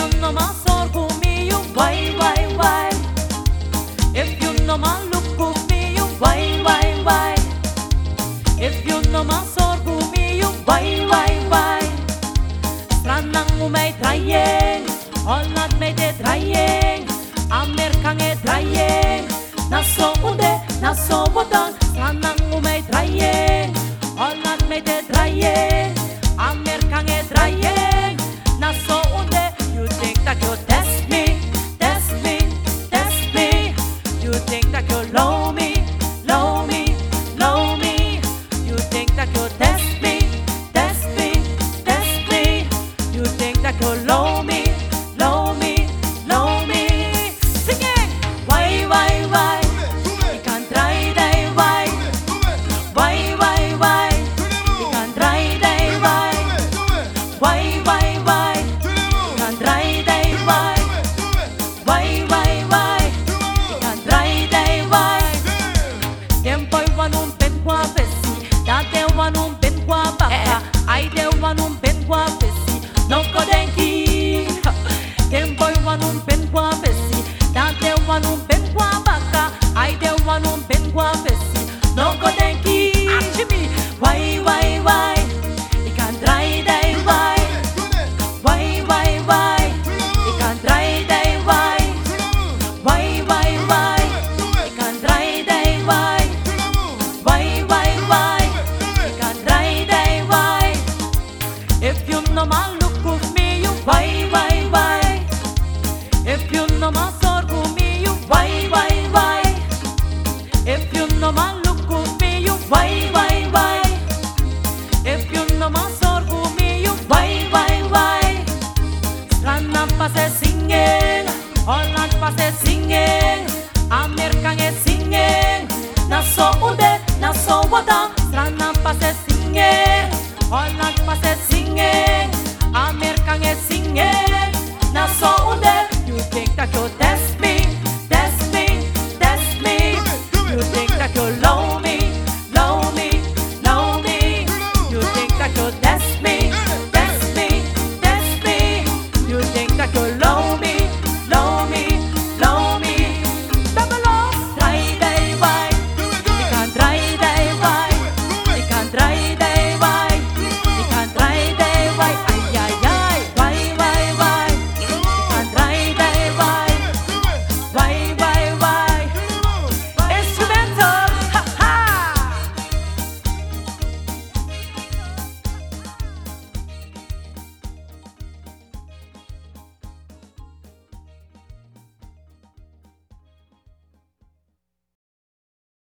you no ma sorgo mi you why why. If you no ma look me you why. If you no ma sorgo mi you why. Stranang mo may trying, Holland may de trying, Amerikang e trying. Naso ude, naso botan, stranang mo may trying, Holland may de trying, Amerikang e trying. Naso ude, you think that you test me. You think that you low me. You think that you test me. You think that you low me. Singing, why? You can try that, why? You can try that, why? You can try that, why? You can try that, why? Tiempo'y wanong penwa besi, date wanong penwa baka, ay de wanong penwa besi, no kodenki. Tiempo'y wanong penwa besi, date wanong penwa baka, ay de wanong penwa besi, no kodenki. Ashimi, why? You can try that, why? You can try that, why? You can try that, why? You can try that, why? If you no ma look of me, you why? If you no ma sorgo me, you why? If you no ma look of me, you why? If you no ma sorgo me, you why? Stranang pase singing, Holland pase singing, Amerikang e singing. Naso ude, naso wada, stranang pase singing, Holland pase singing, Amerikang e singing. Naso